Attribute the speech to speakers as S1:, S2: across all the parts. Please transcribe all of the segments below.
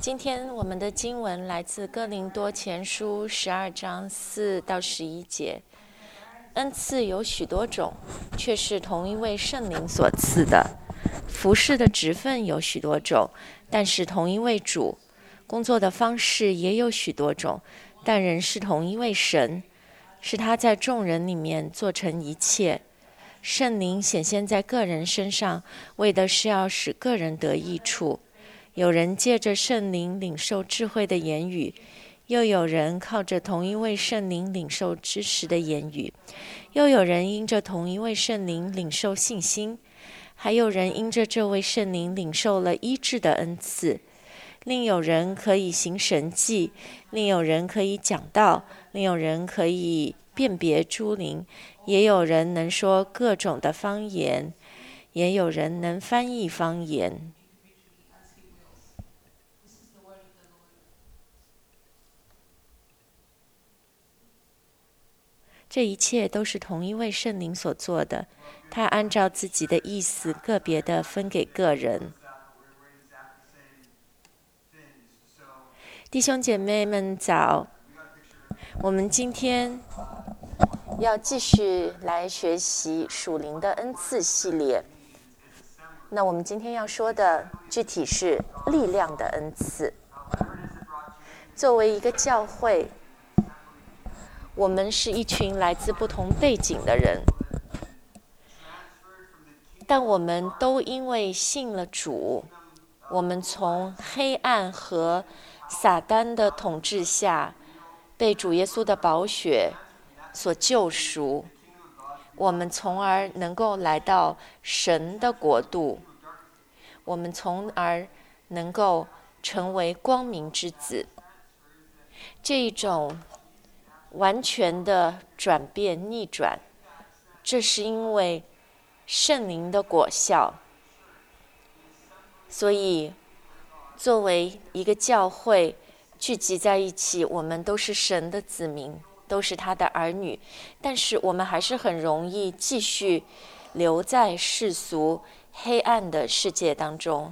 S1: 今天我们的经文来自哥林多前书12章4到11节。恩赐有许多种，却是同一位圣灵所赐的；服事的职分有许多种，但是同一位主；工作的方式也有许多种，但仍是同一位神，是他在众人里面做成一切。圣灵显现在个人身上，为的是要使个人得益处。有人借着圣灵领受智慧的言语，又有人靠着同一位圣灵领受知识的言语，又有人因着同一位圣灵领受信心，还有人因着这位圣灵领受了医治的恩赐。另有人可以行神迹，另有人可以讲道，另有人可以辨别诸灵，也有人能说各种的方言，也有人能翻译方言。这一切都是同一位圣灵所做的，他按照自己的意思个别的分给个人。弟兄姐妹们早，我们今天要继续来学习属灵的恩赐系列。那我们今天要说的具体是力量的恩赐。作为一个教会，我们是一群来自不同背景的人，但我们都因为信了主，我们从黑暗和撒旦的统治下被主耶稣的宝血所救赎，我们从而能够来到神的国度，我们从而能够成为光明之子。这一种完全的转变逆转，这是因为圣灵的果效。所以作为一个教会聚集在一起，我们都是神的子民，都是他的儿女，但是我们还是很容易继续留在世俗黑暗的世界当中。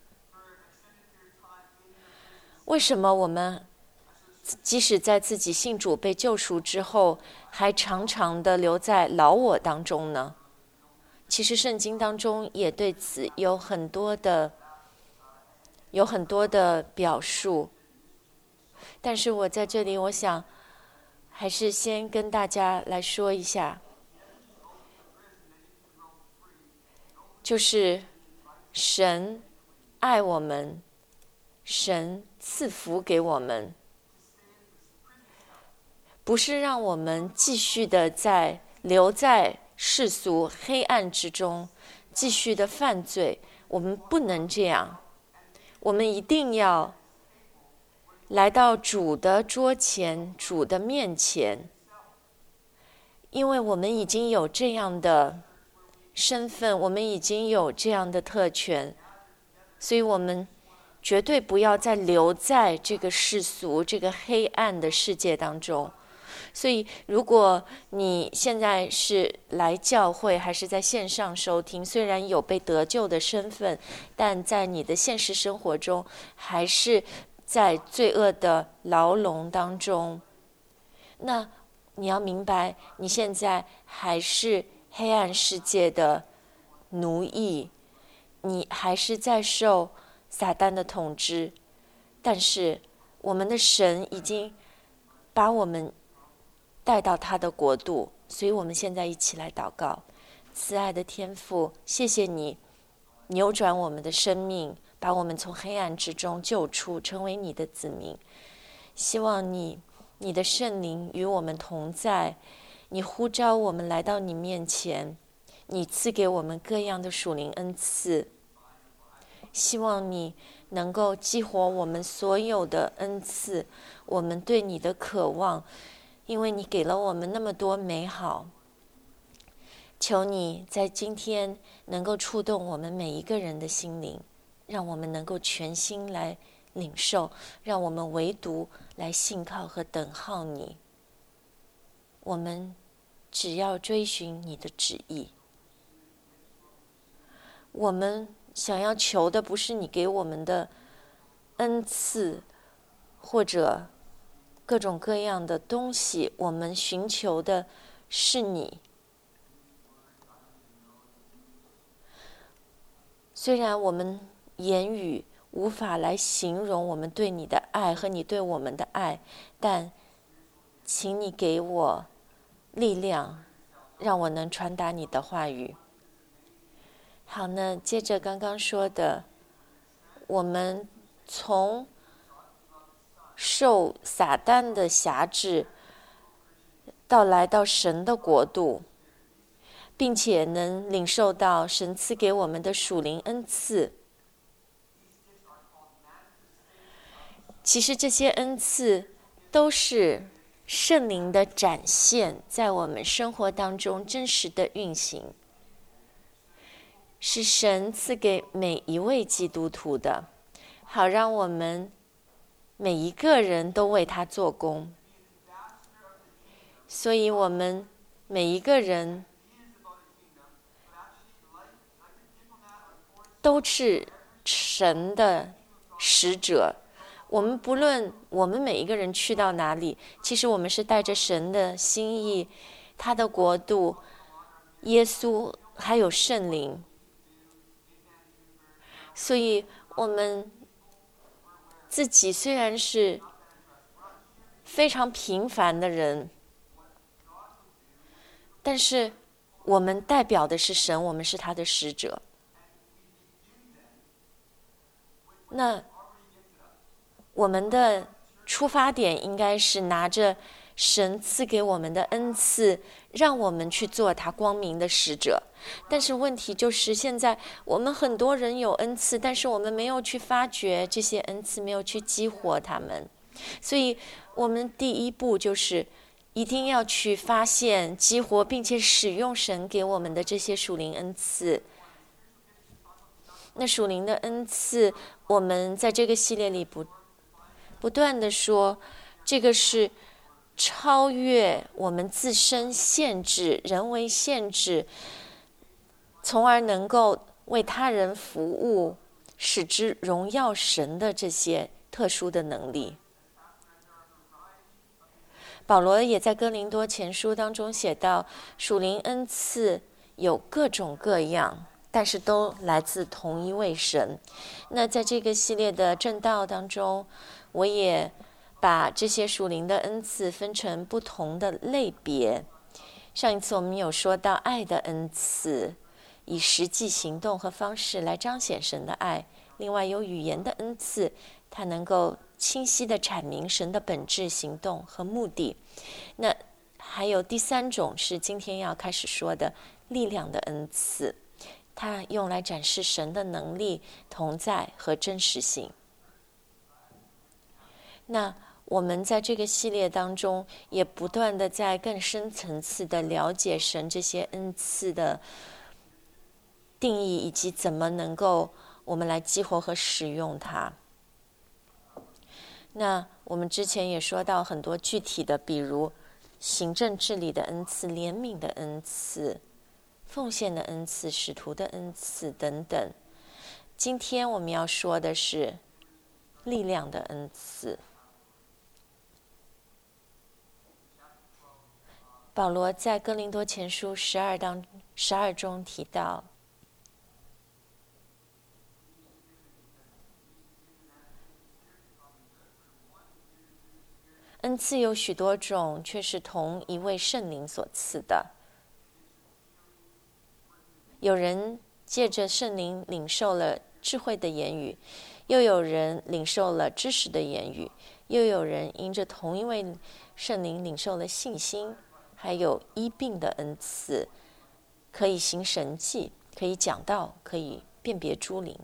S1: 为什么我们即使在自己信主被救赎之后，还常常的留在老我当中呢？其实圣经当中也对此有很多的表述，但是我在这里，我想还是先跟大家来说一下，就是神爱我们，神赐福给我们，不是让我们继续的留在世俗黑暗之中，继续的犯罪。我们不能这样，我们一定要来到主的桌前，主的面前，因为我们已经有这样的身份，我们已经有这样的特权，所以我们绝对不要再留在这个世俗这个黑暗的世界当中。所以如果你现在是来教会还是在线上收听，虽然有被得救的身份，但在你的现实生活中还是在罪恶的牢笼当中，那你要明白，你现在还是黑暗世界的奴役，你还是在受撒旦的统治，但是我们的神已经把我们带到他的国度。所以我们现在一起来祷告。慈爱的天父，谢谢你扭转我们的生命，把我们从黑暗之中救出，成为你的子民。希望你的圣灵与我们同在，你呼召我们来到你面前，你赐给我们各样的属灵恩赐。希望你能够激活我们所有的恩赐，我们对你的渴望，因为你给了我们那么多美好。求你在今天能够触动我们每一个人的心灵，让我们能够全心来领受，让我们唯独来信靠和等候你。我们只要追寻你的旨意。我们想要求的不是你给我们的恩赐或者各种各样的东西，我们寻求的是你。虽然我们言语无法来形容我们对你的爱和你对我们的爱，但请你给我力量，让我能传达你的话语。好，那接着刚刚说的，我们从受撒旦的辖制到来到神的国度，并且能领受到神赐给我们的属灵恩赐。其实这些恩赐都是圣灵的展现，在我们生活当中真实的运行，是神赐给每一位基督徒的，好让我们每一个人都为他做工。所以我们每一个人都是神的使者。我们不论我们每一个人去到哪里，其实我们是带着神的心意，他的国度，耶稣还有圣灵。所以我们自己虽然是非常平凡的人，但是我们代表的是神，我们是他的使者。那我们的出发点应该是拿着神赐给我们的恩赐，让我们去做他光明的使者。但是问题就是现在我们很多人有恩赐，但是我们没有去发掘这些恩赐，没有去激活他们。所以我们第一步就是一定要去发现、激活并且使用神给我们的这些属灵恩赐。那属灵的恩赐，我们在这个系列里不断的说，这个是超越我们自身限制、人为限制，从而能够为他人服务，使之荣耀神的这些特殊的能力。保罗也在哥林多前书当中写到，属灵恩赐有各种各样，但是都来自同一位神。那在这个系列的正道当中，我也把这些属灵的恩赐分成不同的类别。上一次我们有说到爱的恩赐，以实际行动和方式来彰显神的爱。另外有语言的恩赐，它能够清晰地阐明神的本质、行动和目的。那还有第三种是今天要开始说的力量的恩赐，它用来展示神的能力、同在和真实性。那我们在这个系列当中也不断的在更深层次的了解神这些恩赐的定义，以及怎么能够我们来激活和使用它。那我们之前也说到很多具体的，比如行政治理的恩赐、怜悯的恩赐、奉献的恩赐、使徒的恩赐等等。今天我们要说的是力量的恩赐。保罗在哥林多前书12中提到，恩赐有许多种，却是同一位圣灵所赐的。有人借着圣灵领受了智慧的言语，又有人领受了知识的言语，又有人因着同一位圣灵领受了信心，还有医病的恩赐，可以行神迹，可以讲道，可以辨别诸灵。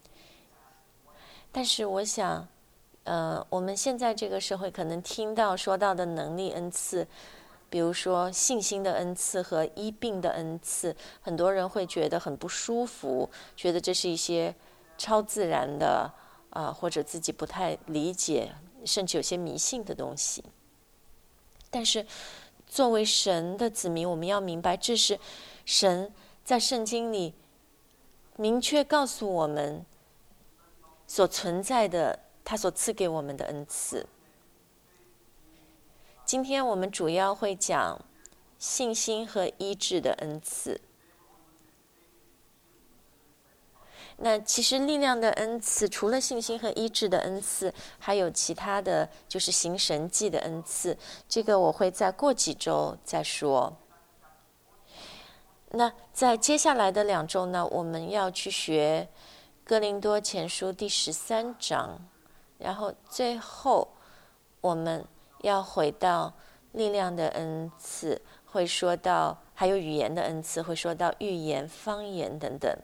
S1: 但是我想我们现在这个社会可能听到说到的能力恩赐，比如说信心的恩赐和医病的恩赐，很多人会觉得很不舒服，觉得这是一些超自然的或者自己不太理解，甚至有些迷信的东西。但是作为神的子民，我们要明白，这是神在圣经里明确告诉我们所存在的他所赐给我们的恩赐。今天我们主要会讲信心和医治的恩赐。那其实力量的恩赐，除了信心和医治的恩赐，还有其他的，就是行神迹的恩赐。这个我会再过几周再说。那在接下来的2周呢，我们要去学哥林多前书第13章，然后最后我们要回到力量的恩赐，会说到还有语言的恩赐，会说到预言、方言等等。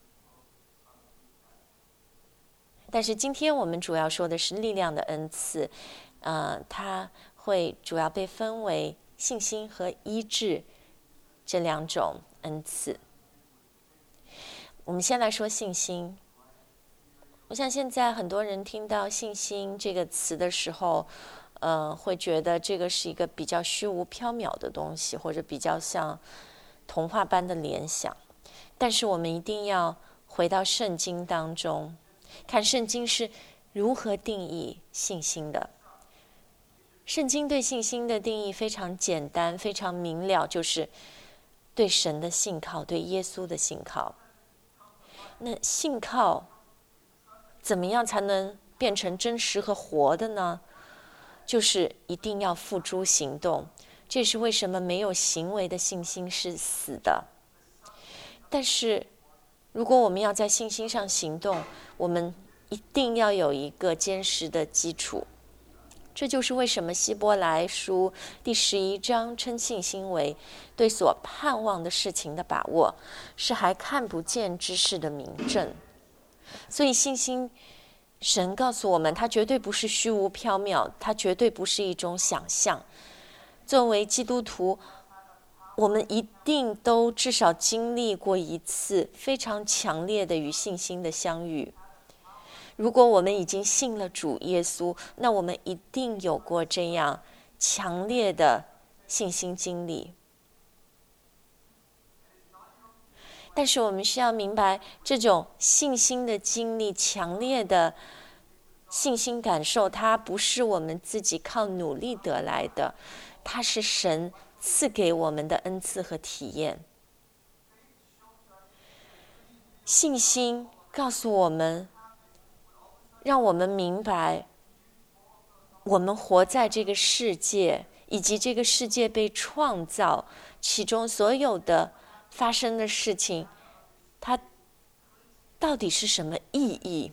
S1: 但是今天我们主要说的是力量的恩赐，它会主要被分为信心和医治这2种恩赐。我们先来说信心。我想现在很多人听到信心这个词的时候，会觉得这个是一个比较虚无缥缈的东西，或者比较像童话般的联想。但是我们一定要回到圣经当中，看圣经是如何定义信心的。圣经对信心的定义非常简单，非常明了，就是对神的信靠，对耶稣的信靠。那信靠怎么样才能变成真实和活的呢？就是一定要付诸行动。这是为什么没有行为的信心是死的。但是如果我们要在信心上行动，我们一定要有一个坚实的基础。这就是为什么希伯来书第11章称信心为对所盼望的事情的把握，是还看不见之事的明证。所以信心，神告诉我们，它绝对不是虚无缥缈，它绝对不是一种想象。作为基督徒，我们一定都至少经历过一次非常强烈的与信心的相遇。如果我们已经信了主耶稣，那我们一定有过这样强烈的信心经历。但是我们需要明白，这种信心的经历，强烈的信心感受，它不是我们自己靠努力得来的，它是神赐给我们的恩赐和体验。信心告诉我们，让我们明白，我们活在这个世界，以及这个世界被创造，其中所有的发生的事情，它到底是什么意义？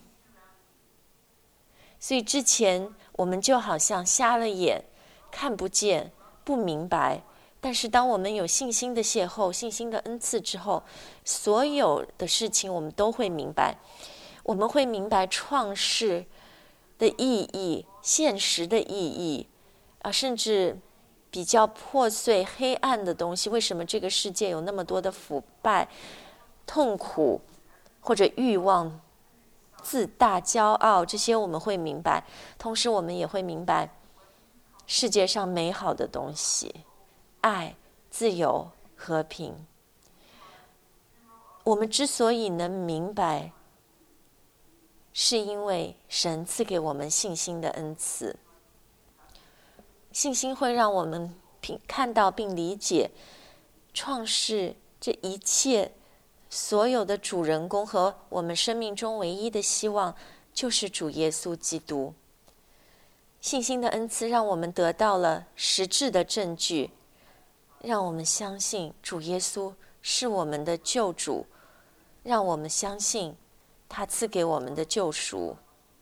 S1: 所以之前我们就好像瞎了眼，看不见，不明白。但是当我们有信心的邂逅，信心的恩赐之后，所有的事情我们都会明白。我们会明白创世的意义，现实的意义，甚至比较破碎黑暗的东西，为什么这个世界有那么多的腐败、痛苦或者欲望、自大、骄傲，这些我们会明白。同时我们也会明白世界上美好的东西，爱、自由、和平。我们之所以能明白，是因为神赐给我们信心的恩赐。信心会让我们看到并理解创世这一切所有的主人公和我们生命中唯一的希望，就是主耶稣基督。信心的恩赐让我们得到了实质的证据，让我们相信主耶稣是我们的救主，让我们相信他赐给我们的救赎。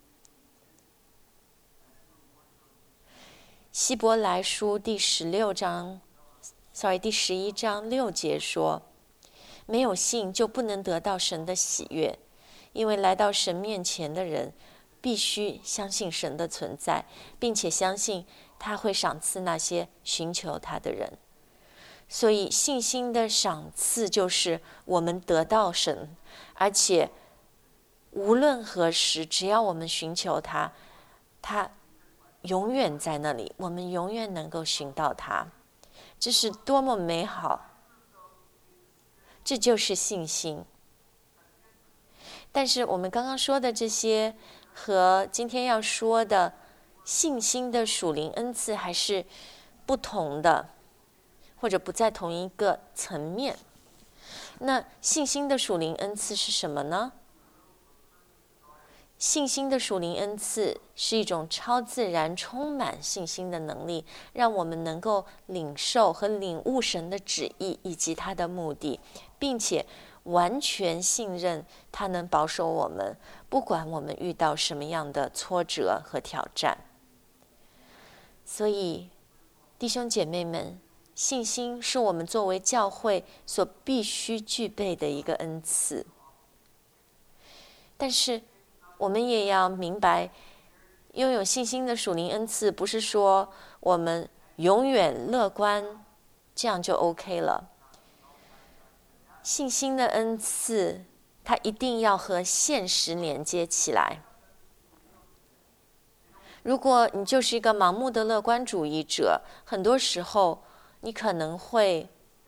S1: 希伯来书第11章6节说，没有信就不能得到神的喜悦，因为来到神面前的人必须相信神的存在，并且相信他会赏赐那些寻求他的人。所以信心的赏赐就是我们得到神，而且无论何时，只要我们寻求他，他永远在那里，我们永远能够寻到他。这是多么美好！这就是信心。但是我们刚刚说的这些和今天要说的信心的属灵恩赐还是不同的，或者不在同一个层面。那信心的属灵恩赐是什么呢？信心的属灵恩赐是一种超自然、充满信心的能力，让我们能够领受和领悟神的旨意以及他的目的，并且完全信任他能保守我们，不管我们遇到什么样的挫折和挑战。所以，弟兄姐妹们，信心是我们作为教会所必须具备的一个恩赐。但是我们也要明白，拥有信心的属灵恩赐不是说我们永远乐观，这样就 OK 了。信心的恩赐，它一定要和现实连接起来。如果你就是一个盲目的乐观主义者，很多时候你可能会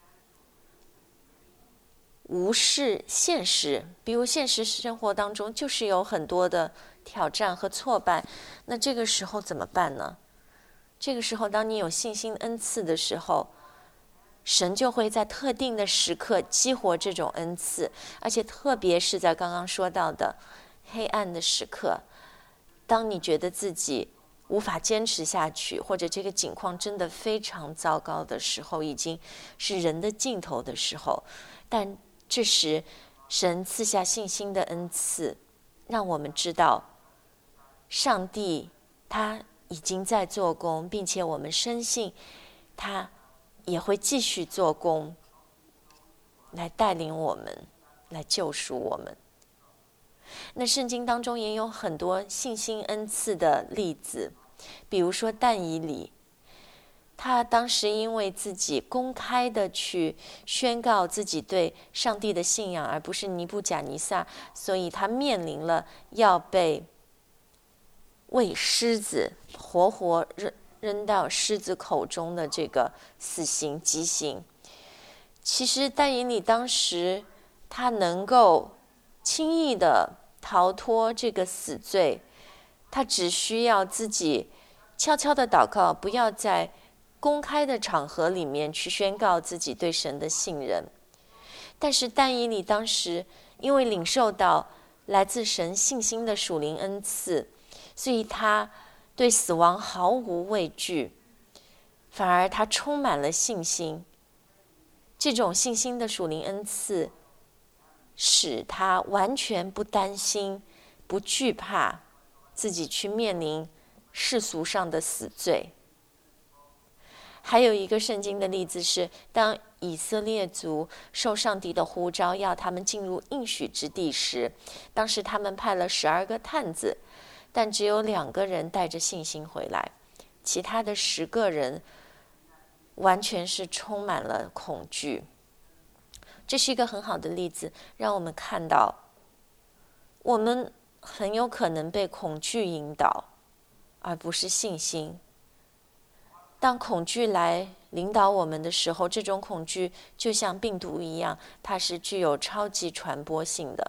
S1: 无视现实，比如现实生活当中就是有很多的挑战和挫败，那这个时候怎么办呢？这个时候当你有信心恩赐的时候，神就会在特定的时刻激活这种恩赐，而且特别是在刚刚说到的黑暗的时刻，当你觉得自己无法坚持下去，或者这个境况真的非常糟糕的时候，已经是人的尽头的时候，但这时神赐下信心的恩赐，让我们知道上帝他已经在做工，并且我们深信他也会继续做工，来带领我们，来救赎我们。那圣经当中也有很多信心恩赐的例子，比如说但以理，他当时因为自己公开的去宣告自己对上帝的信仰，而不是尼布甲尼撒，所以他面临了要被喂狮子活活扔到狮子口中的这个死刑极刑。其实但以理当时他能够轻易的逃脱这个死罪，他只需要自己悄悄的祷告，不要在公开的场合里面去宣告自己对神的信任。但是但以理当时因为领受到来自神信心的属灵恩赐，所以他对死亡毫无畏惧，反而他充满了信心。这种信心的属灵恩赐使他完全不担心、不惧怕自己去面临世俗上的死罪。还有一个圣经的例子是，当以色列族受上帝的呼召要他们进入应许之地时，当时他们派了12个探子，但只有2个人带着信心回来，其他的10个人完全是充满了恐惧。这是一个很好的例子，让我们看到我们很有可能被恐惧引导，而不是信心。当恐惧来领导我们的时候，这种恐惧就像病毒一样，它是具有超级传播性的。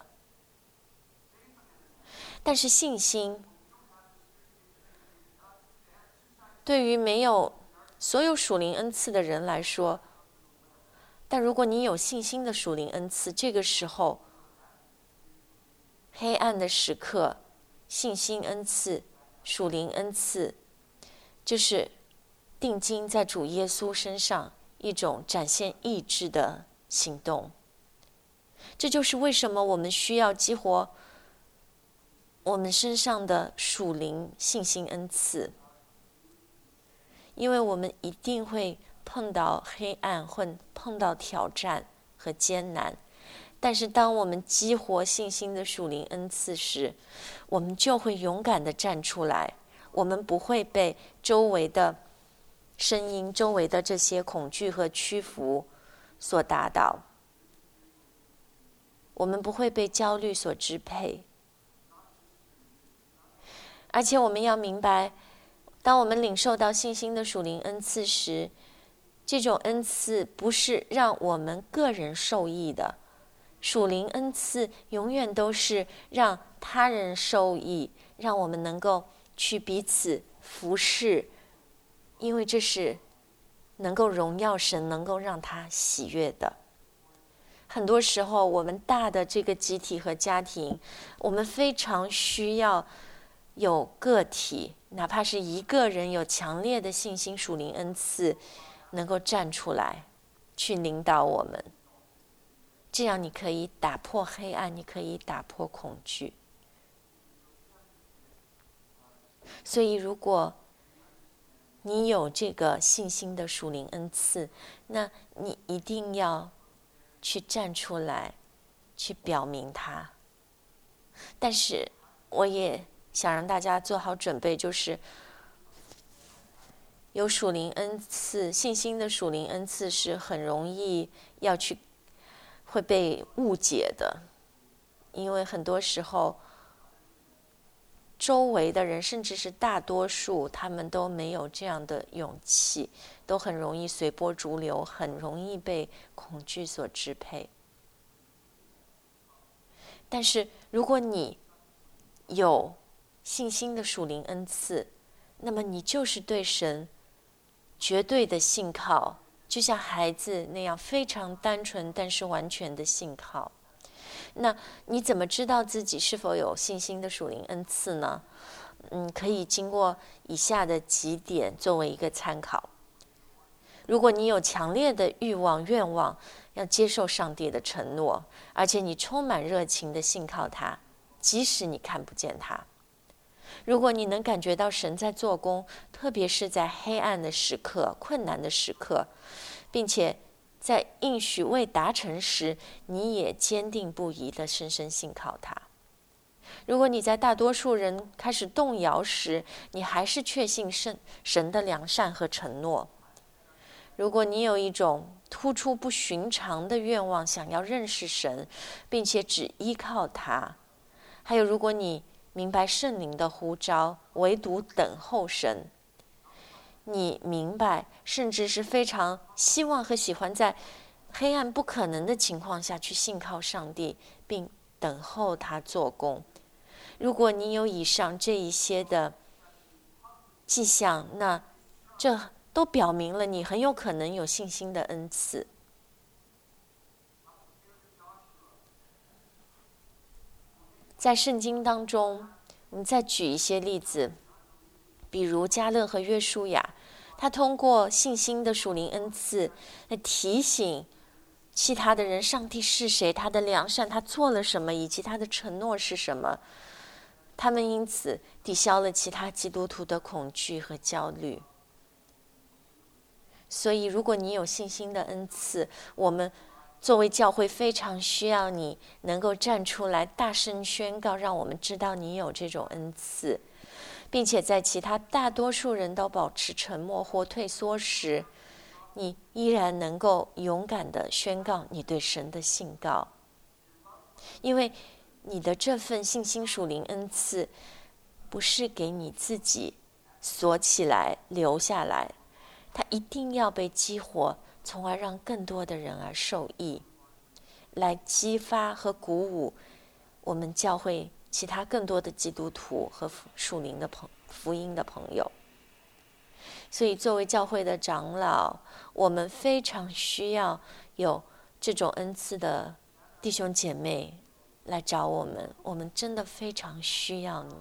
S1: 但是信心对于没有所有属灵恩赐的人来说，但如果你有信心的属灵恩赐，这个时候黑暗的时刻，信心恩赐、属灵恩赐，就是定睛在主耶稣身上一种展现意志的行动。这就是为什么我们需要激活我们身上的属灵信心恩赐，因为我们一定会碰到黑暗，会碰到挑战和艰难。但是当我们激活信心的属灵恩赐时，我们就会勇敢地站出来，我们不会被周围的声音、周围的这些恐惧和屈服所打倒，我们不会被焦虑所支配。而且我们要明白，当我们领受到信心的属灵恩赐时，这种恩赐不是让我们个人受益的， 属灵恩赐永远都是让他人受益，让我们能够去彼此服侍，因为这是能够荣耀神，能够让他喜悦的。很多时候我们大的这个集体和家庭，我们非常需要有个体，哪怕是一个人有强烈的信心属灵恩赐，能够站出来去领导我们，这样你可以打破黑暗，你可以打破恐惧。所以如果你有这个信心的属灵恩赐，那你一定要去站出来，去表明它。但是我也想让大家做好准备，就是有属灵恩赐，信心的属灵恩赐是很容易会被误解的，因为很多时候周围的人，甚至是大多数，他们都没有这样的勇气，都很容易随波逐流，很容易被恐惧所支配。但是如果你有信心的属灵恩赐，那么你就是对神绝对的信靠，就像孩子那样非常单纯但是完全的信靠。那你怎么知道自己是否有信心的属灵恩赐呢？可以经过以下的几点作为一个参考。如果你有强烈的欲望、愿望要接受上帝的承诺，而且你充满热情的信靠他，即使你看不见他。如果你能感觉到神在做工，特别是在黑暗的时刻、困难的时刻，并且在应许未达成时，你也坚定不移地深深信靠他。如果你在大多数人开始动摇时，你还是确信神的良善和承诺。如果你有一种突出不寻常的愿望，想要认识神，并且只依靠他，还有如果你明白圣灵的呼召，唯独等候神，你明白甚至是非常希望和喜欢在黑暗不可能的情况下去信靠上帝，并等候他做工。如果你有以上这一些的迹象，那这都表明了你很有可能有信心的恩赐。在圣经当中，我们再举一些例子，比如迦勒和约书亚，他通过信心的属灵恩赐来提醒其他的人上帝是谁，他的良善，他做了什么，以及他的承诺是什么。他们因此抵消了其他基督徒的恐惧和焦虑。所以如果你有信心的恩赐，我们作为教会非常需要你能够站出来大声宣告，让我们知道你有这种恩赐，并且在其他大多数人都保持沉默或退缩时，你依然能够勇敢地宣告你对神的信告。因为你的这份信心属灵恩赐不是给你自己锁起来留下来，它一定要被激活，从而让更多的人而受益，来激发和鼓舞我们教会其他更多的基督徒和属灵的福音的朋友。所以作为教会的长老，我们非常需要有这种恩赐的弟兄姐妹来找我们，我们真的非常需要你。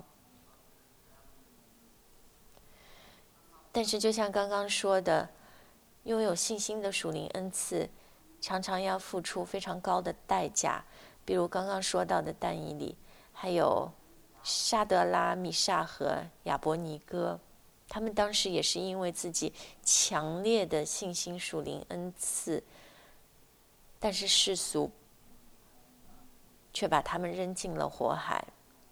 S1: 但是就像刚刚说的，拥有信心的属灵恩赐常常要付出非常高的代价，比如刚刚说到的但以理，还有沙德拉、米煞和亚伯尼哥，他们当时也是因为自己强烈的信心属灵恩赐，但是世俗却把他们扔进了火海，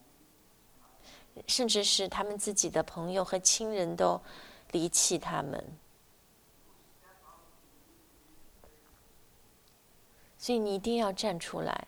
S1: 甚至是他们自己的朋友和亲人都离弃他们。所以你一定要站出来，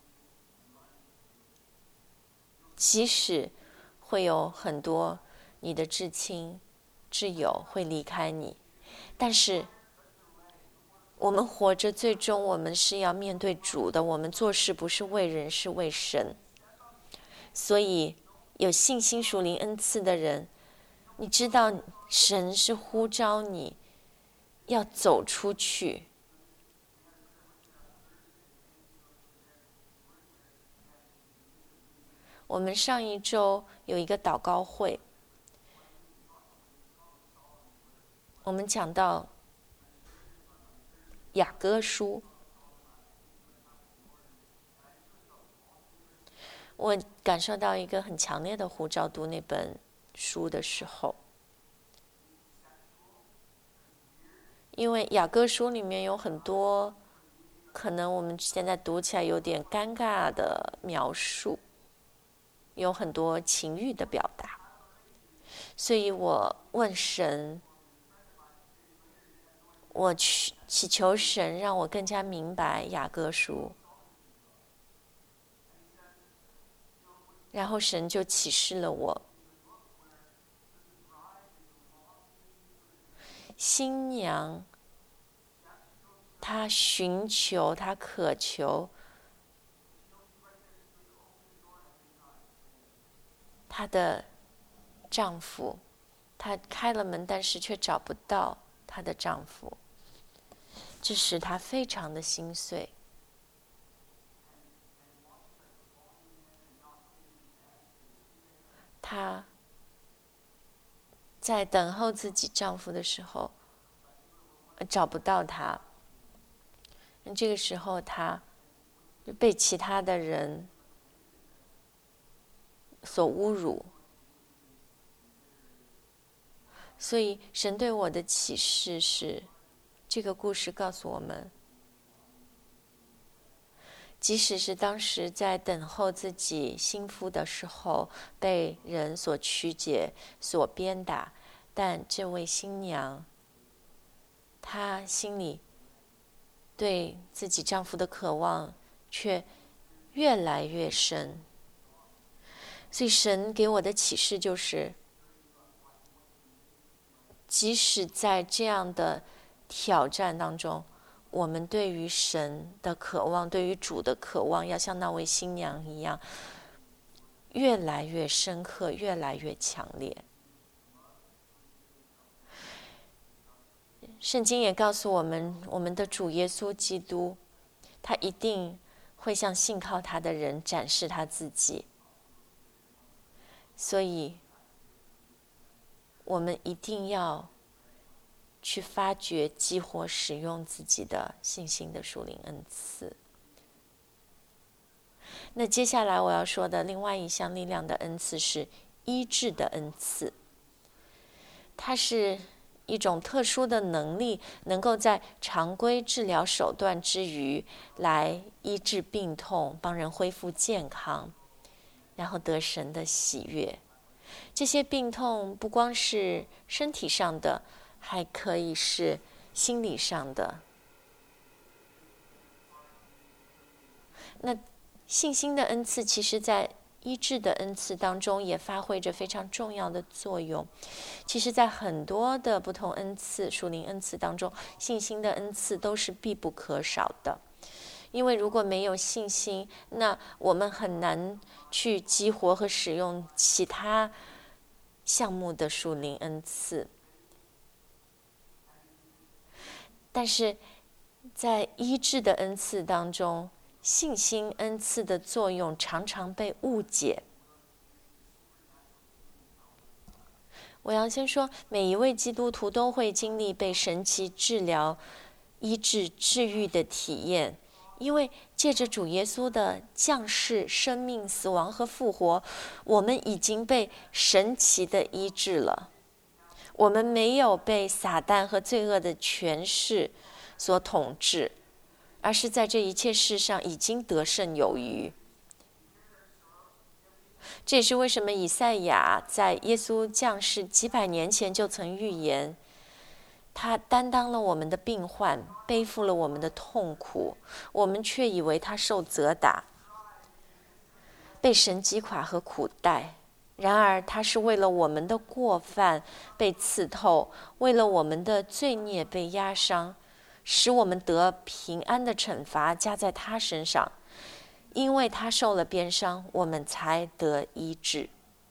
S1: 即使会有很多你的至亲、挚友会离开你，但是我们活着，最终我们是要面对主的。我们做事不是为人，是为神。所以有信心属灵恩赐的人，你知道神是呼召你要走出去。我们上一周有一个祷告会，我们讲到雅歌书，我感受到一个很强烈的呼召，读那本书的时候，因为雅歌书里面有很多可能我们现在读起来有点尴尬的描述，有很多情欲的表达，所以我问神，我祈求神让我更加明白雅歌书，然后神就启示了我，新娘她寻求，她渴求她的丈夫，她开了门，但是却找不到她的丈夫，这使她非常的心碎。她在等候自己丈夫的时候，找不到他。这个时候，她被其他的人所侮辱。所以，神对我的启示是，这个故事告诉我们，即使是当时在等候自己新夫的时候，被人所曲解、所鞭打，但这位新娘，她心里对自己丈夫的渴望却越来越深。所以神给我的启示就是，即使在这样的挑战当中，我们对于神的渴望，对于主的渴望，要像那位新娘一样，越来越深刻，越来越强烈。圣经也告诉我们，我们的主耶稣基督，他一定会向信靠他的人展示他自己。所以，我们一定要去发掘、激活、使用自己的信心的属灵恩赐。那接下来我要说的另外一项力量的恩赐是医治的恩赐。它是一种特殊的能力，能够在常规治疗手段之余，来医治病痛，帮人恢复健康，然后得神的喜悦。这些病痛不光是身体上的，还可以是心理上的。那信心的恩赐，其实在医治的恩赐当中也发挥着非常重要的作用。其实在很多的不同恩赐、属灵恩赐当中，信心的恩赐都是必不可少的。因为如果没有信心，那我们很难去激活和使用其他项目的属灵恩赐。但是在医治的恩赐当中，信心恩赐的作用常常被误解。我要先说，每一位基督徒都会经历被神奇治疗、医治、治愈的体验，因为借着主耶稣的降世、生命、死亡和复活，我们已经被神奇的医治了。我们没有被撒旦和罪恶的权势所统治，而是在这一切事上已经得胜有余。这也是为什么以赛亚在耶稣降世几百年前就曾预言，他担当了我们的病患，背负了我们的痛苦，我们却以为他受责打，被神击垮和苦待。然而他是为了我们的过犯被刺透，为了我们的罪孽被压伤， 使我们得平安的惩罚加在他身上，因为他受了鞭伤，我们才得医治。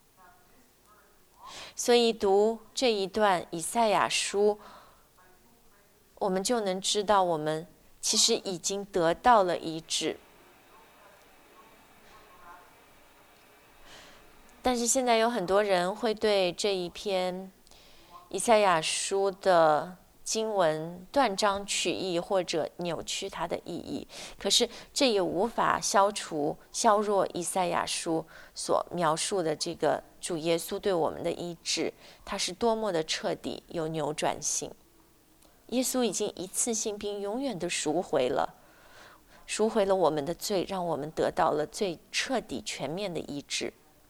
S1: 所以读这一段以赛亚书，我们就能知道我们其实已经得到了医治。但是现在有很多人会对这一篇以赛亚书的经文断章取义或者扭曲它的意义，可是这也无法削弱以赛亚书所描述的这个主耶稣对我们的医治，它是多么的彻底有扭转性。耶稣已经一次性并永远的赎回了我们的罪，让我们得到了最彻底全面的医治。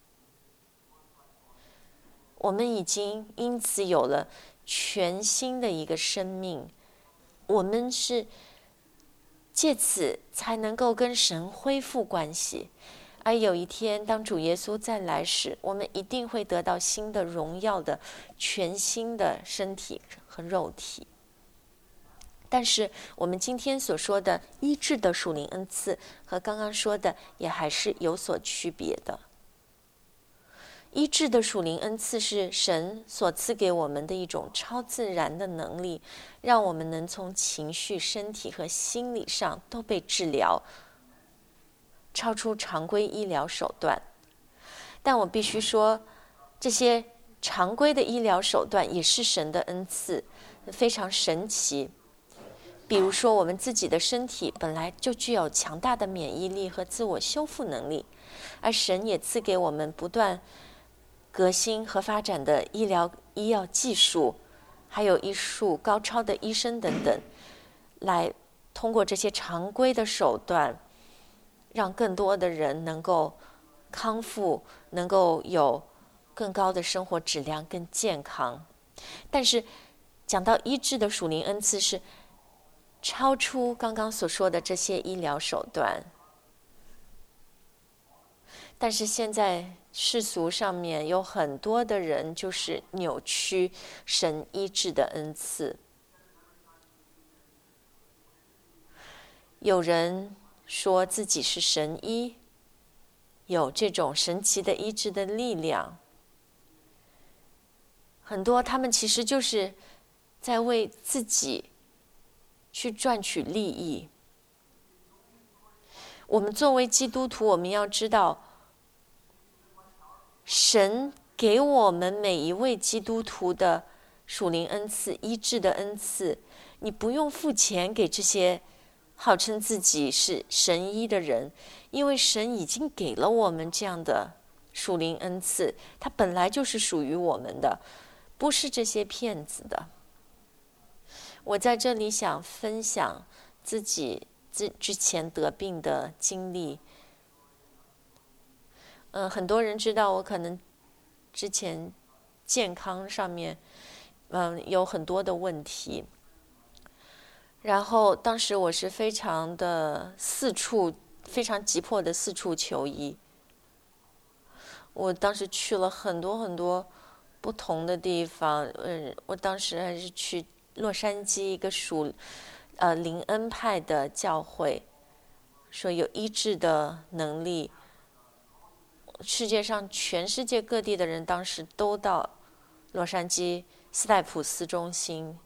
S1: 我们已经因此有了全新的一个生命，我们是借此才能够跟神恢复关系。而有一天当主耶稣再来时，我们一定会得到新的荣耀的全新的身体和肉体。但是我们今天所说的医治的属灵恩赐和刚刚说的也还是有所区别的。医治的属灵恩赐是神所赐给我们的一种超自然的能力，让我们能从情绪、身体和心理上都被治疗，超出常规医疗手段。但我必须说，这些常规的医疗手段也是神的恩赐，非常神奇。比如说，我们自己的身体本来就具有强大的免疫力和自我修复能力，而神也赐给我们不断革新和发展的医药技术，还有医术高超的医生等等，来通过这些常规的手段，让更多的人能够康复，能够有更高的生活质量，更健康。但是讲到医治的属灵恩赐，是超出刚刚所说的这些医疗手段。但是现在世俗上面有很多的人就是扭曲神医治的恩赐。有人说自己是神医，有这种神奇的医治的力量。很多他们其实就是在为自己去赚取利益。我们作为基督徒，我们要知道，神给我们每一位基督徒的属灵恩赐、医治的恩赐，你不用付钱给这些号称自己是神医的人，因为神已经给了我们这样的属灵恩赐，它本来就是属于我们的，不是这些骗子的。我在这里想分享自己之前得病的经历。很多人知道我可能之前健康上面有很多的问题，然后当时我是非常急迫的四处求医。我当时去了很多不同的地方，我当时还是去洛杉矶一个属灵恩派的教会，说有医治的能力。全世界各地的人当时都到洛杉矶斯泰普斯中心。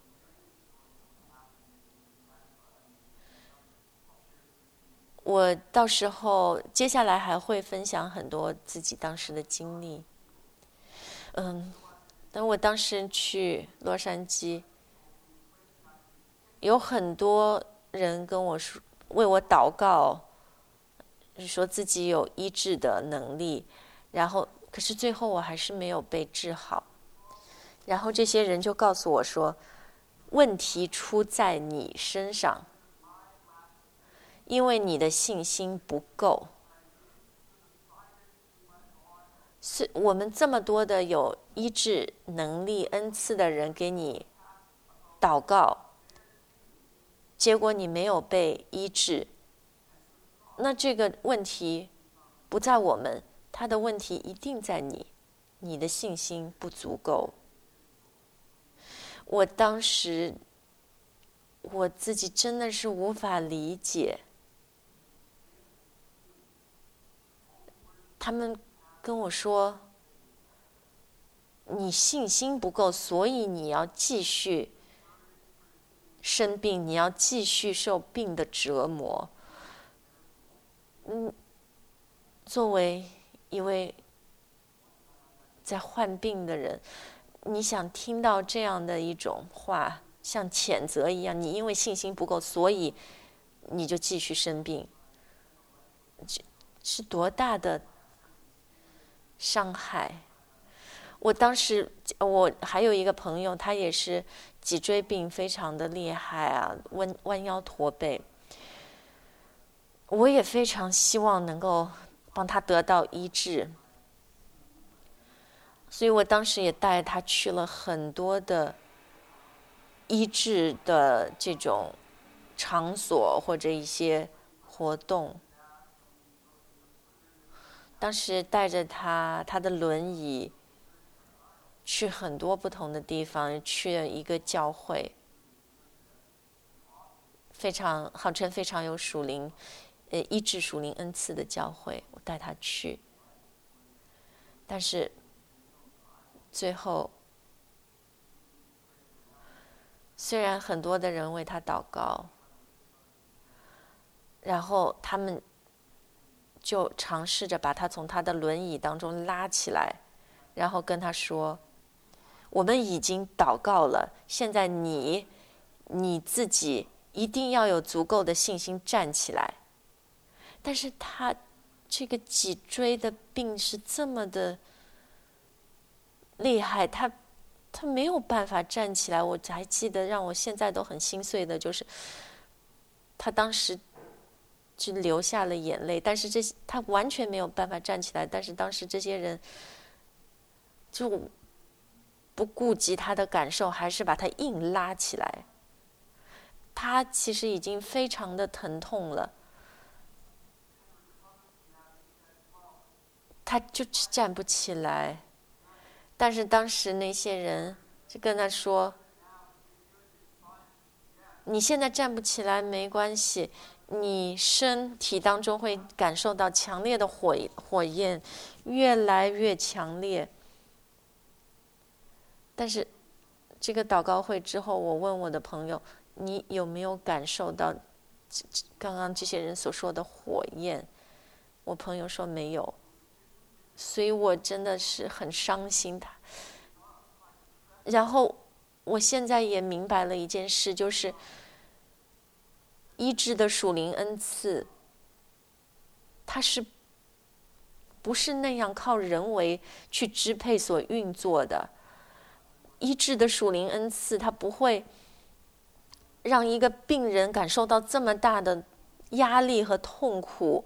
S1: 我到时候接下来还会分享很多自己当时的经历。等我当时去洛杉矶，有很多人跟我说，为我祷告，说自己有医治的能力，可是最后我还是没有被治好。然后这些人就告诉我说，问题出在你身上，因为你的信心不够。是我们这么多的有医治能力恩赐的人给你祷告，结果你没有被医治，那这个问题不在我们，他的问题一定在你的信心不足够。我当时我自己真的是无法理解。他们跟我说，你信心不够，所以你要继续生病，你要继续受病的折磨。作为一位在患病的人，你想听到这样的一种话，像谴责一样，你因为信心不够，所以你就继续生病，是多大的伤害。我当时，我还有一个朋友，他也是脊椎病非常的厉害啊，弯腰驼背。我也非常希望能够帮他得到医治，所以我当时也带他去了很多的医治的这种场所或者一些活动。当时带着他的轮椅去很多不同的地方，去了一个教会，号称非常有医治属灵恩赐的教会，我带他去。但是最后，虽然很多的人为他祷告，然后他们就尝试着把他从他的轮椅当中拉起来，然后跟他说，我们已经祷告了，现在你自己一定要有足够的信心站起来。但是他这个脊椎的病是这么的厉害，他没有办法站起来。我还记得让我现在都很心碎的就是他当时就流下了眼泪，但是他完全没有办法站起来。但是当时这些人就不顾及他的感受，还是把他硬拉起来。他其实已经非常的疼痛了，他就站不起来。但是当时那些人就跟他说，你现在站不起来没关系，你身体当中会感受到强烈的火焰，越来越强烈。但是这个祷告会之后，我问我的朋友，你有没有感受到刚刚这些人所说的火焰？我朋友说没有。所以我真的是很伤心他。然后我现在也明白了一件事，就是医治的属灵恩赐，它是不是那样靠人为去支配所运作的？医治的属灵恩赐，它不会让一个病人感受到这么大的压力和痛苦。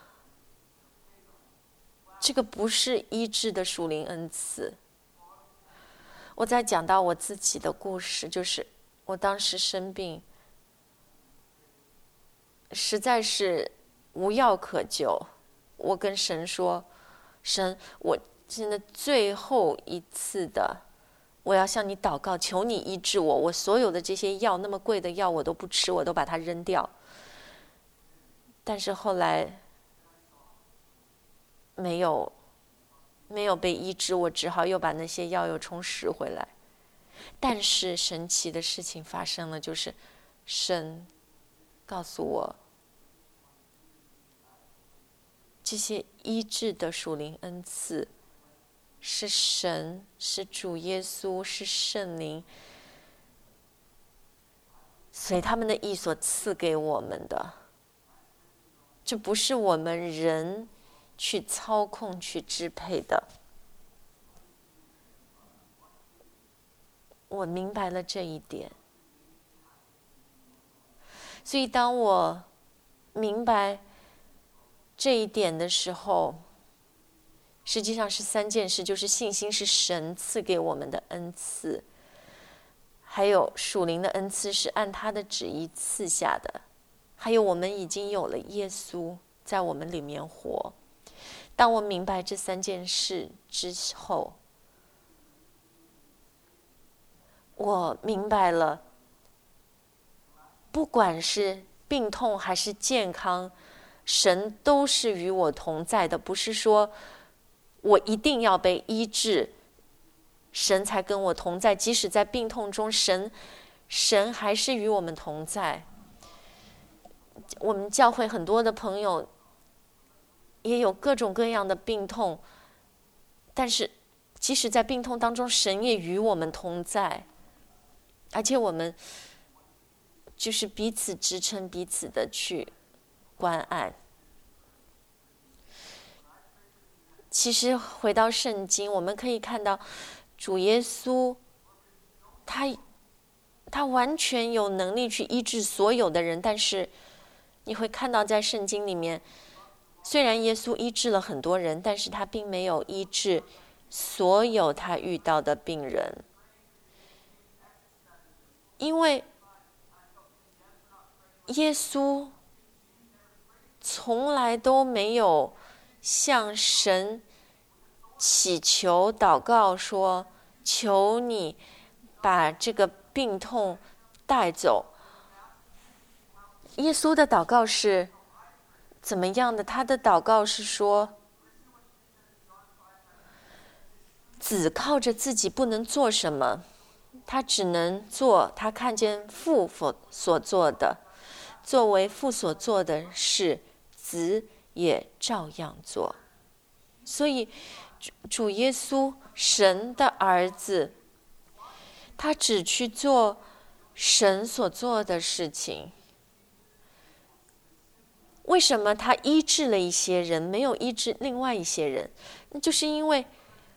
S1: 这个不是医治的属灵恩赐。我在讲到我自己的故事，就是我当时生病，实在是无药可救。我跟神说，神，我现在最后一次的，我要向你祷告，求你医治我。我所有的这些药，那么贵的药我都不吃，我都把它扔掉。但是后来没有被医治，我只好又把那些药又重拾回来。但是神奇的事情发生了，就是神告诉我，这些医治的属灵恩赐是神，是主耶稣，是圣灵随他们的意所赐给我们的。这不是我们人去操控去支配的。我明白了这一点。所以当我明白这一点的时候，实际上是3件事，就是信心是神赐给我们的恩赐，还有属灵的恩赐是按他的旨意赐下的，还有我们已经有了耶稣在我们里面活。当我明白这3件事之后，我明白了不管是病痛还是健康，神都是与我同在的，不是说我一定要被医治，神才跟我同在。即使在病痛中，神还是与我们同在。我们教会很多的朋友也有各种各样的病痛，但是即使在病痛当中，神也与我们同在，而且我们就是彼此支撑，彼此的去关爱。其实回到圣经，我们可以看到主耶稣他完全有能力去医治所有的人，但是你会看到在圣经里面，虽然耶稣医治了很多人，但是他并没有医治所有他遇到的病人，因为耶稣从来都没有向神祈求祷告说，求你把这个病痛带走。耶稣的祷告是怎么样的？他的祷告是说，子靠着自己不能做什么，他只能做他看见父所做的，作为父所做的事，子也照样做。所以主耶稣，神的儿子，他只去做神所做的事情。为什么他医治了一些人，没有医治另外一些人？那就是因为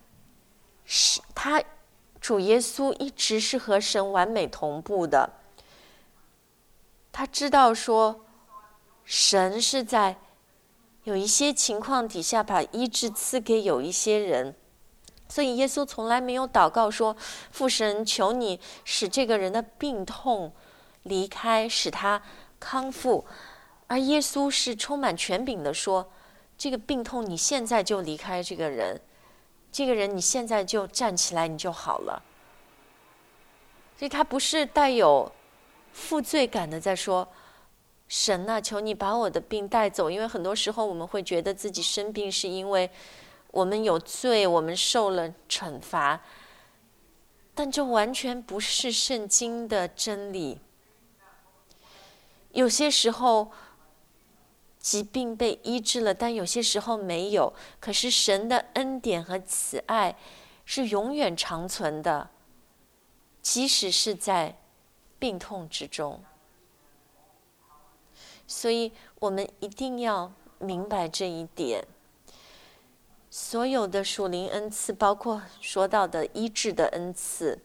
S1: 主耶稣一直是和神完美同步的。他知道说，神是在有一些情况底下把医治赐给有一些人，所以耶稣从来没有祷告说，父神，求你使这个人的病痛离开，使他康复。而耶稣是充满权柄的说，这个病痛你现在就离开这个人，这个人你现在就站起来，你就好了。所以他不是带有负罪感的在说，神啊，求你把我的病带走。因为很多时候我们会觉得自己生病是因为我们有罪，我们受了惩罚，但这完全不是圣经的真理。有些时候疾病被医治了，但有些时候没有。可是神的恩典和慈爱是永远长存的，即使是在病痛之中。所以我们一定要明白这一点。所有的属灵恩赐，包括说到的医治的恩赐，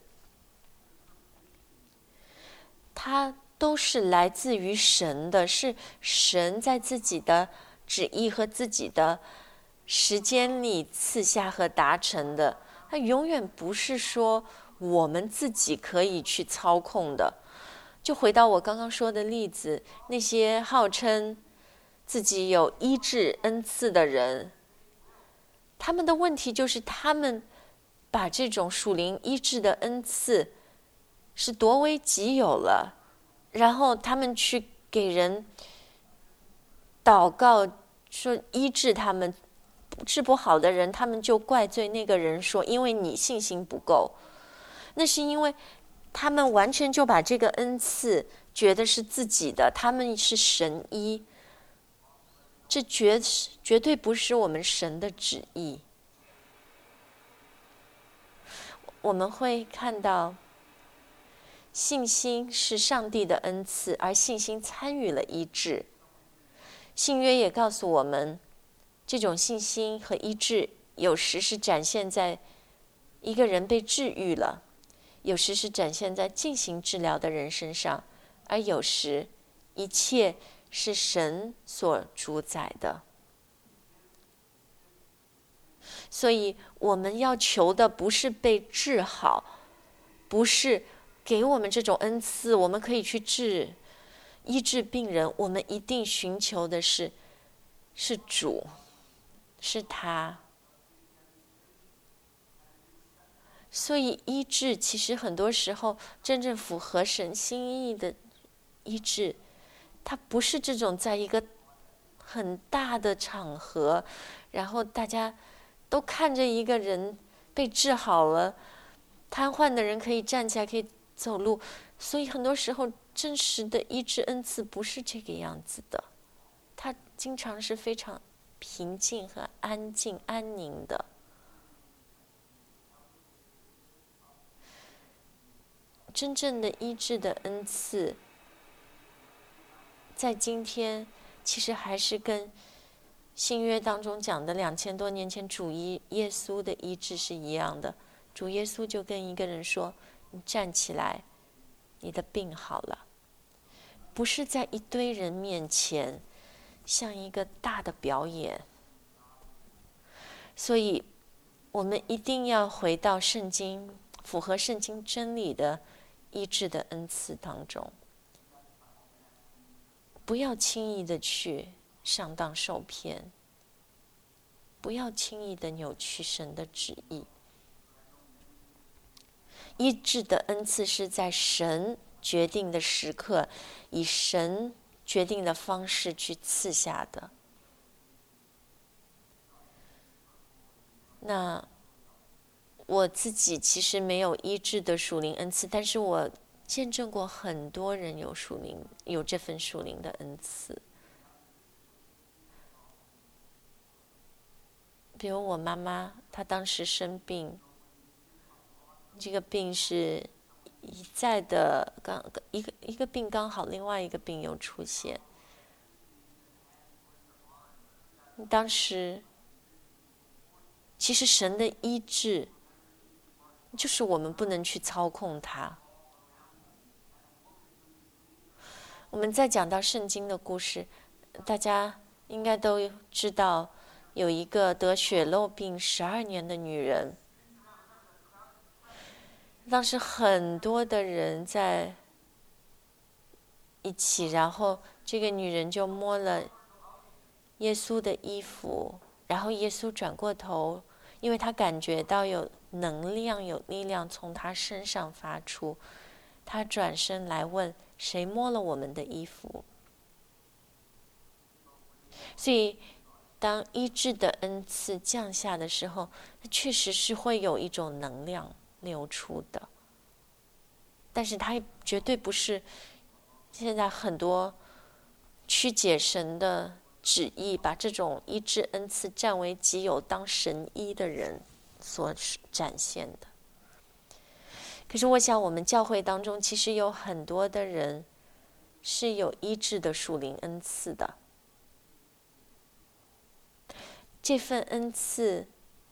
S1: 它都是来自于神的，是神在自己的旨意和自己的时间里赐下和达成的。它永远不是说我们自己可以去操控的。就回到我刚刚说的例子，那些号称自己有医治恩赐的人，他们的问题就是他们把这种属灵医治的恩赐是夺为己有了，然后他们去给人祷告说医治他们，治不好的人，他们就怪罪那个人说，因为你信心不够。那是因为他们完全就把这个恩赐觉得是自己的，他们是神医，这绝对不是我们神的旨意。我们会看到信心是上帝的恩赐，而信心参与了医治。信约也告诉我们，这种信心和医治有时是展现在一个人被治愈了，有时是展现在进行治疗的人身上，而有时一切是神所主宰的。所以我们要求的不是被治好，不是给我们这种恩赐，我们可以去医治病人，我们一定寻求的是主，是他。所以医治其实很多时候真正符合神心意的医治，它不是这种在一个很大的场合，然后大家都看着一个人被治好了，瘫痪的人可以站起来，可以走路。所以很多时候真实的医治恩赐不是这个样子的，它经常是非常平静和安静安宁的。真正的医治的恩赐在今天其实还是跟新约当中讲的2000多年前主耶稣的医治是一样的。主耶稣就跟一个人说，你站起来，你的病好了。不是在一堆人面前像一个大的表演。所以我们一定要回到圣经，符合圣经真理的医治的恩赐当中，不要轻易的去上当受骗，不要轻易的扭曲神的旨意。医治的恩赐是在神决定的时刻，以神决定的方式去赐下的。那我自己其实没有医治的属灵恩赐，但是我见证过很多人有这份属灵的恩赐。比如我妈妈，她当时生病，这个病是一再的一个病刚好，另外一个病又出现。当时其实神的医治就是我们不能去操控它。我们再讲到圣经的故事，大家应该都知道，有一个得血漏病12年的女人。当时很多的人在一起，然后这个女人就摸了耶稣的衣服，然后耶稣转过头，因为他感觉到有能量有力量从他身上发出，他转身来问，谁摸了我们的衣服？所以当医治的恩赐降下的时候，确实是会有一种能量流出的，但是它绝对不是现在很多曲解神的旨意，把这种医治恩赐占为己有当神医的人所展现的。可是我想我们教会当中其实有很多的人是有医治的属灵恩赐的，这份恩赐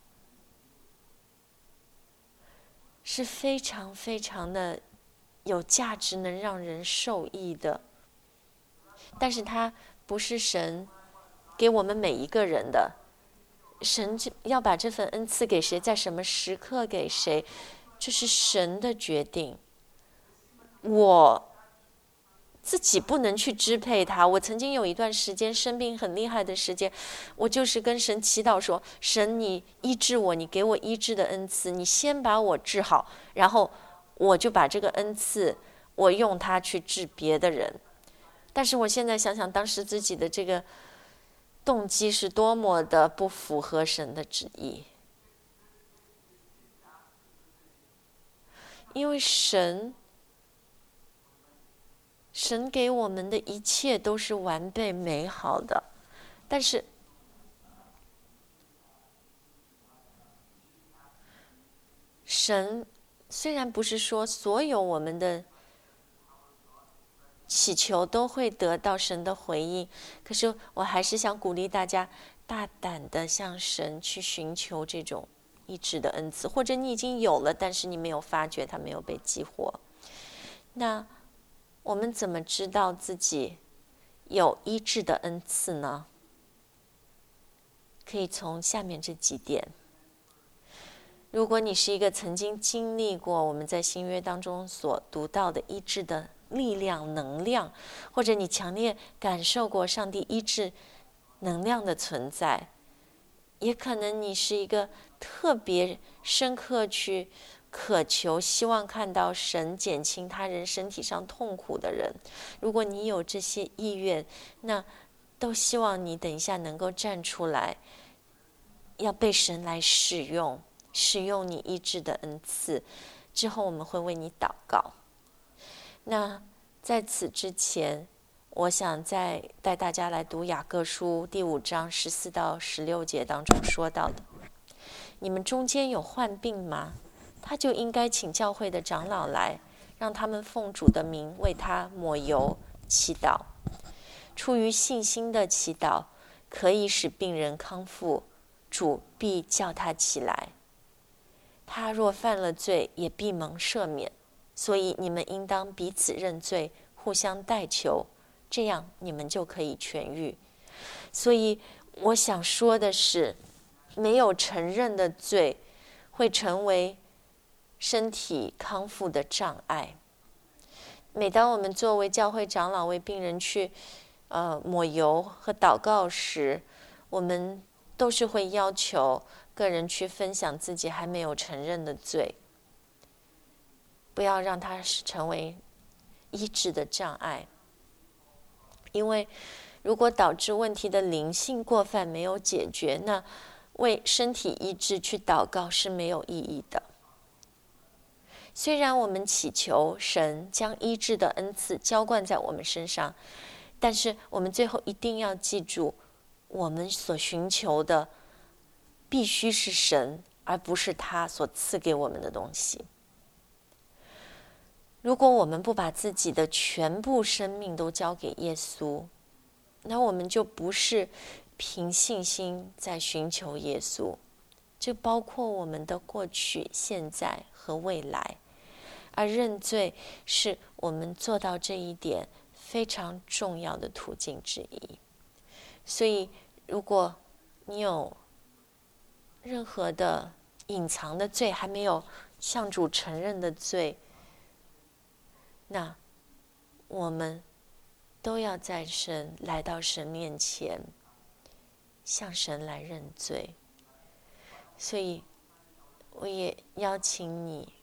S1: 是非常非常的有价值，能让人受益的。但是它不是神给我们每一个人的，神要把这份恩赐给谁，在什么时刻给谁，这是神的决定。我自己不能去支配它。我曾经有一段时间生病很厉害的时间，我就是跟神祈祷说，神你医治我，你给我医治的恩赐，你先把我治好，然后我就把这个恩赐我用它去治别的人。但是我现在想想，当时自己的这个动机是多么的不符合神的旨意。因为神给我们的一切都是完备美好的，但是神虽然不是说所有我们的祈求都会得到神的回应，可是我还是想鼓励大家大胆的向神去寻求这种医治的恩赐，或者你已经有了，但是你没有发觉它没有被激活。那我们怎么知道自己有医治的恩赐呢？可以从下面这几点。如果你是一个曾经经历过我们在新约当中所读到的医治的力量能量，或者你强烈感受过上帝医治能量的存在，也可能你是一个特别深刻去渴求、希望看到神减轻他人身体上痛苦的人，如果你有这些意愿，那都希望你等一下能够站出来，要被神来使用你医治的恩赐。之后我们会为你祷告。那在此之前，我想再带大家来读雅各书第5章14到16节当中说到的：你们中间有患病吗？他就应该请教会的长老来，让他们奉主的名为他抹油祈祷。出于信心的祈祷可以使病人康复，主必叫他起来。他若犯了罪，也必蒙赦免。所以你们应当彼此认罪，互相代求，这样你们就可以痊愈。所以我想说的是，没有承认的罪会成为身体康复的障碍。每当我们作为教会长老为病人去抹油和祷告时，我们都是会要求个人去分享自己还没有承认的罪，不要让它成为医治的障碍。因为如果导致问题的灵性过犯没有解决，那为身体医治去祷告是没有意义的。虽然我们祈求神将医治的恩赐浇灌在我们身上，但是我们最后一定要记住，我们所寻求的必须是神，而不是他所赐给我们的东西。如果我们不把自己的全部生命都交给耶稣，那我们就不是凭信心在寻求耶稣，这包括我们的过去、现在和未来。而认罪是我们做到这一点非常重要的途径之一。所以如果你有任何的隐藏的罪，还没有向主承认的罪，那我们都要在来到神面前，向神来认罪。所以我也邀请你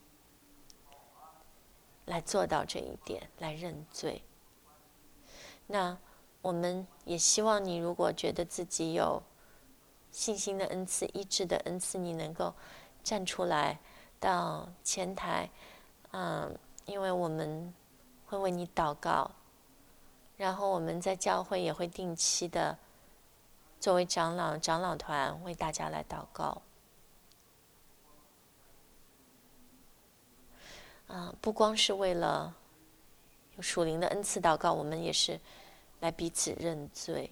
S1: 来做到这一点，来认罪。那我们也希望你，如果觉得自己有信心的恩赐、医治的恩赐，你能够站出来到前台，因为我们会为你祷告，然后我们在教会也会定期的作为长老团为大家来祷告。不光是为了有属灵的恩赐祷告，我们也是来彼此认罪。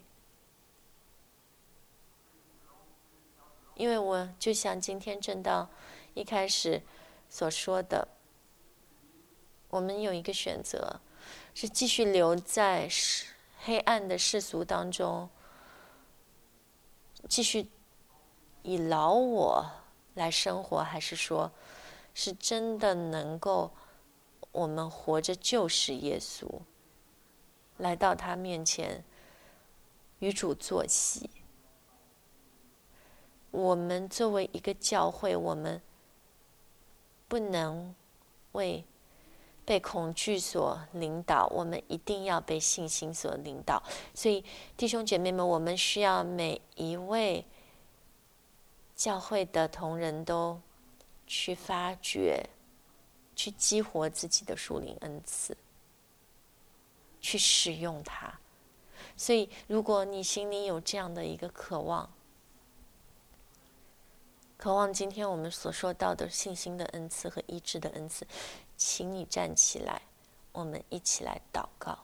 S1: 因为我就像今天正道一开始所说的，我们有一个选择，是继续留在黑暗的世俗当中，继续以老我来生活，还是说是真的能够我们活着就是耶稣，来到他面前与主坐席。我们作为一个教会，我们不能被恐惧所领导，我们一定要被信心所领导。所以弟兄姐妹们，我们需要每一位教会的同仁都去发掘，去激活自己的属灵恩赐，去使用它。所以如果你心里有这样的一个渴望今天我们所说到的信心的恩赐和医治的恩赐，请你站起来，我们一起来祷告。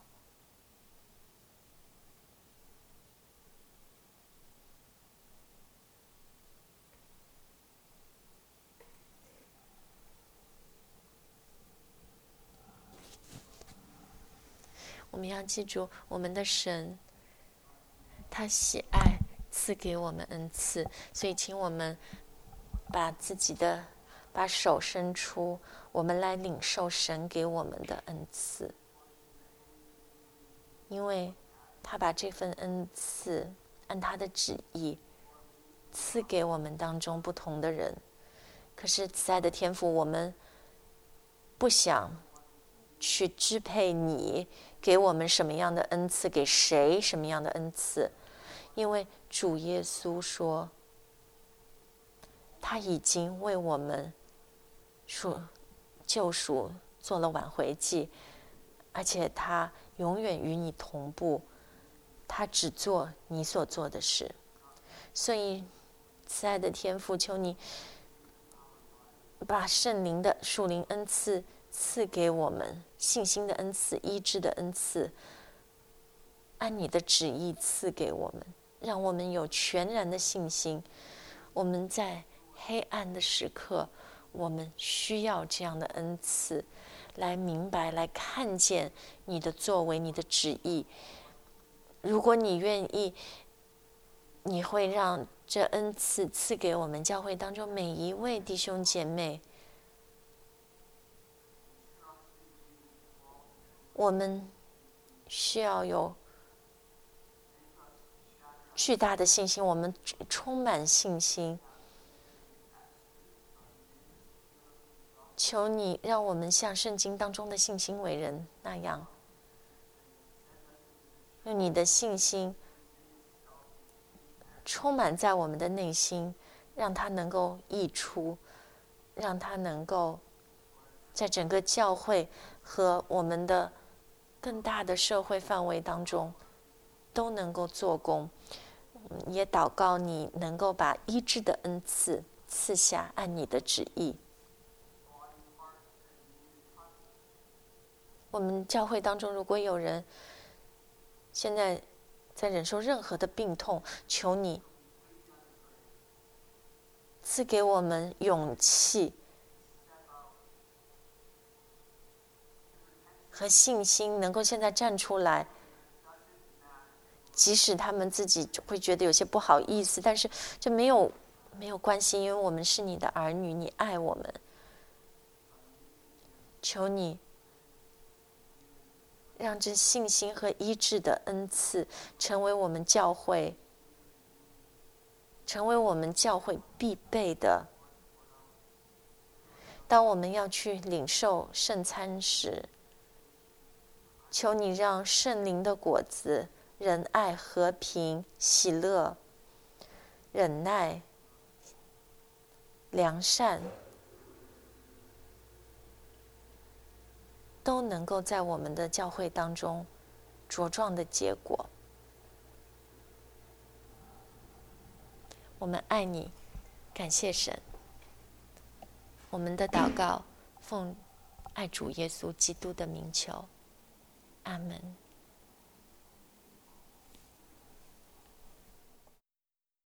S1: 我们要记住，我们的神他喜爱赐给我们恩赐，所以请我们把手伸出，我们来领受神给我们的恩赐。因为他把这份恩赐按他的旨意赐给我们当中不同的人， 可是慈爱的天父，我们不想去支配你给我们什么样的恩赐，给谁什么样的恩赐，因为主耶稣说，他已经为我们救赎做了挽回祭，而且他永远与你同步，他只做你所做的事。所以慈爱的天父，求你把圣灵的属灵恩赐赐给我们，信心的恩赐，医治的恩赐，按你的旨意赐给我们，让我们有全然的信心。我们在黑暗的时刻，我们需要这样的恩赐，来明白，来看见你的作为，你的旨意。如果你愿意，你会让这恩赐赐给我们教会当中每一位弟兄姐妹。我们需要有巨大的信心，我们充满信心。求你让我们像圣经当中的信心伟人那样，用你的信心充满在我们的内心，让它能够溢出，让它能够在整个教会和我们的更大的社会范围当中都能够做工。也祷告你能够把医治的恩赐赐下，按你的旨意。我们教会当中如果有人现在在忍受任何的病痛，求你赐给我们勇气和信心，能够现在站出来，即使他们自己会觉得有些不好意思，但是这没有关系，因为我们是你的儿女，你爱我们。求你让这信心和医治的恩赐成为我们教会必备的。当我们要去领受圣餐时，求你让圣灵的果子，仁爱、和平、喜乐、忍耐、良善，都能够在我们的教会当中茁壮的结果。我们爱你，感谢神。我们的祷告奉爱主耶稣基督的名求，阿们。